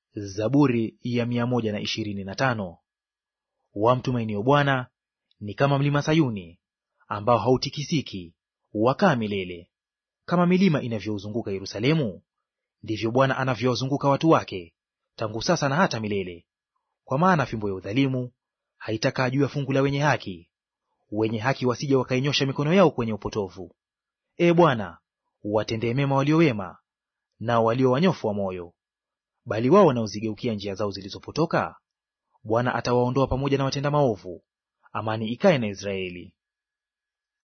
Zaburi ya 125. Wamtumainio Bwana ni kama mlima Sayuni, ambao hautikisiki, wakaa milele. Kama milima inavyouzunguka Yerusalemu, ndivyo Bwana anavyowazunguka watu wake, tangu sasa na hata milele. Kwa maana fimbo ya udhalimu haitakaa juu ya fungu la wenye haki, wenye haki wasije wakainyosha mikono yao kwenye upotovu. Ee Bwana, uwatendee mema walio wema, nao walio wanyofu wa moyo. Bali wao wanaozigeukia njia zao zilizopotoka, Bwana atawaondoa pamoja na watenda maovu. Amani ikae na Israeli.